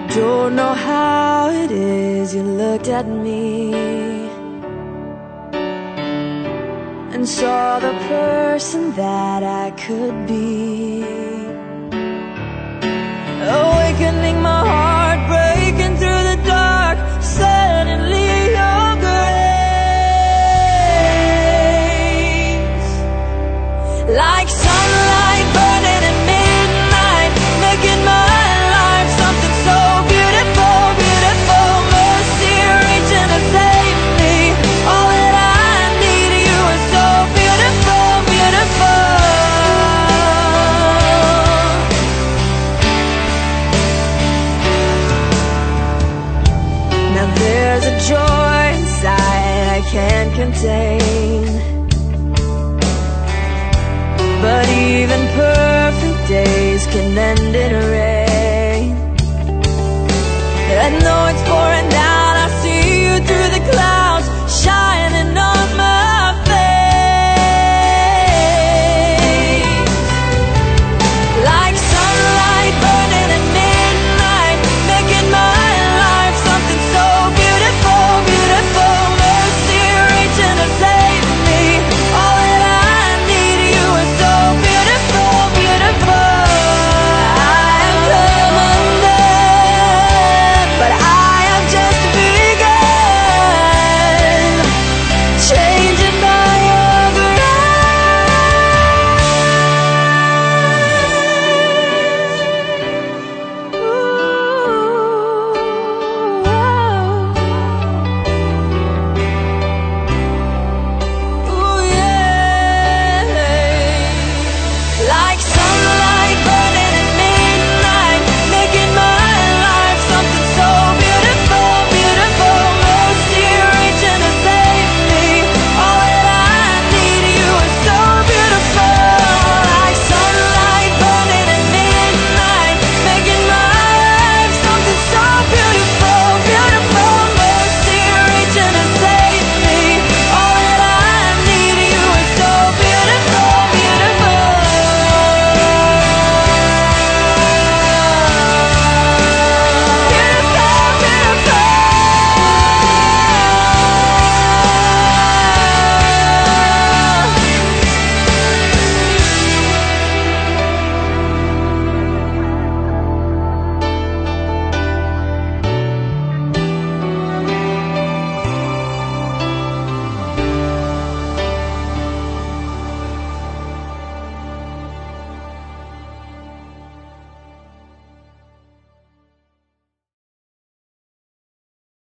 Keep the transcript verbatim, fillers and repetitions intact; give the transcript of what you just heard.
don't know how it is you looked at me and saw the person that I could be. Awakening my heart, breaking through the dark. Suddenly your grace, like sunlight burning at midnight, making my life something so beautiful, beautiful. Mercy reaching to save me. All that I need, you are so beautiful, beautiful. Now there's a joy inside I can't contain, but even perfect days can end in rain.